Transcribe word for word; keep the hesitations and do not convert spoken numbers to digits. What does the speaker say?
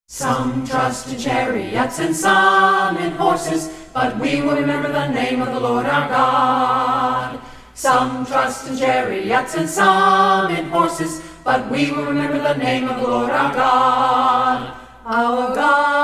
Some trust in chariots and some in horses, but we will remember the name of the Lord our God. Some trust in chariots and some in horses, but we will remember the name of the Lord our God. Our God